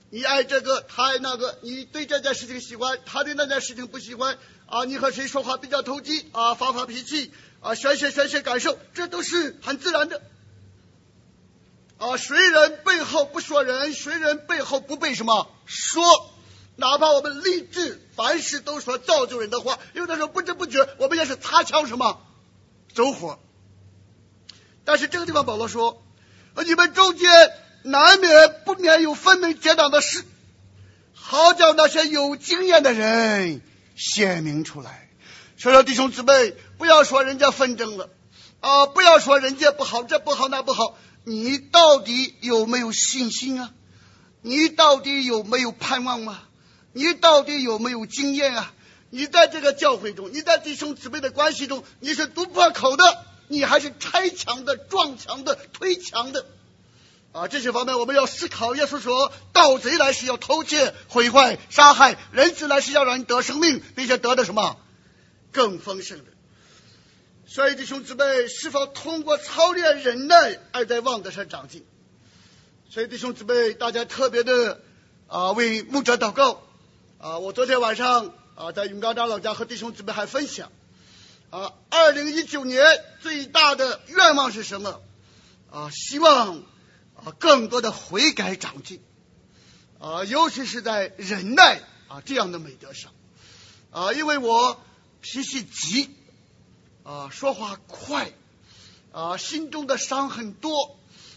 你爱这个，他爱那个，你对这件事情喜欢，他对那件事情不喜欢啊，你和谁说话比较投机啊，发脾气啊，宣泄感受，这都是很自然的啊。谁人背后不说人，谁人背后不被什么说？哪怕我们立志凡事都说造就人的话，有的时候不知不觉我们也是擦枪什么走火。但是这个地方保罗说，你们中间难免不免有分门结党的事，好叫那些有经验的人显明出来。所以说弟兄姊妹，不要说人家纷争了啊，不要说人家不好，这不好那不好，你到底有没有信心啊？你到底有没有盼望吗？你到底有没有经验啊？你在这个教会中，你在弟兄姊妹的关系中，你是突破口的，你还是拆墙的、撞墙的、推墙的啊？这些方面我们要思考。耶稣说，盗贼来是要偷窃、毁坏、杀害，人子来是要让人得生命，并且得的什么更丰盛的。所以弟兄姊妹，是否通过操练忍耐而在望德上长进？所以弟兄姊妹，大家特别的为牧者祷告我昨天晚上在云高长老家和弟兄姊妹还分享2019年最大的愿望是什么希望更多的悔改长进尤其是在忍耐这样的美德上因为我脾气急说话快心中的伤很多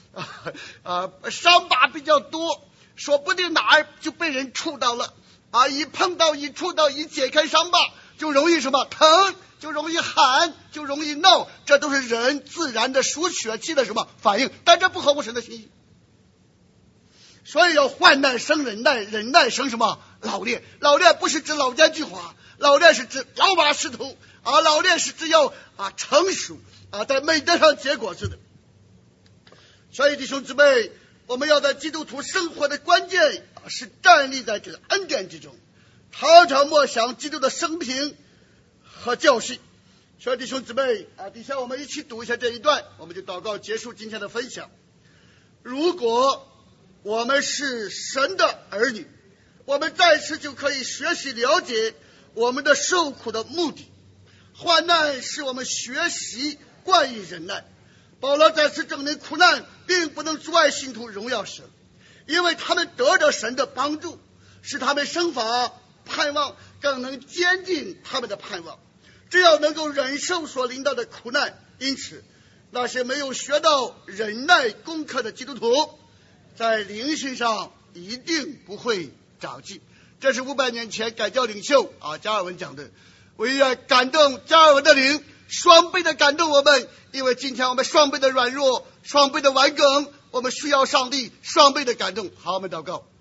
伤疤比较多，说不定哪儿就被人触到了一碰到一触到一解开伤疤就容易什么疼，就容易喊，就容易闹，这都是人自然的属血气的什么反应，但这不合乎神的心意。所以要患难生忍耐，忍耐生什么老练。老练不是指老奸巨猾，老练是指老马识途老练是指要成熟在美德上结果子的。所以弟兄姊妹，我们要在基督徒生活的关键是站立在这个恩典之中，常常默想基督的生平和教训。所以弟兄姊妹底下我们一起读一下这一段，我们就祷告结束今天的分享。如果我们是神的儿女，我们在此就可以学习了解我们的受苦的目的。患难是我们学习惯于忍耐。保罗在此证明苦难并不能阻碍信徒荣耀神，因为他们得着神的帮助，使他们生发盼望，更能坚定他们的盼望。只要能够忍受所临到的苦难，因此那些没有学到忍耐功课的基督徒，在灵性上一定不会长进。这是500年前改教领袖加尔文讲的。唯愿感动加尔文的灵双倍的感动我们，因为今天我们双倍的软弱，双倍的顽梗，我们需要上帝双倍的感动。好，我们祷告。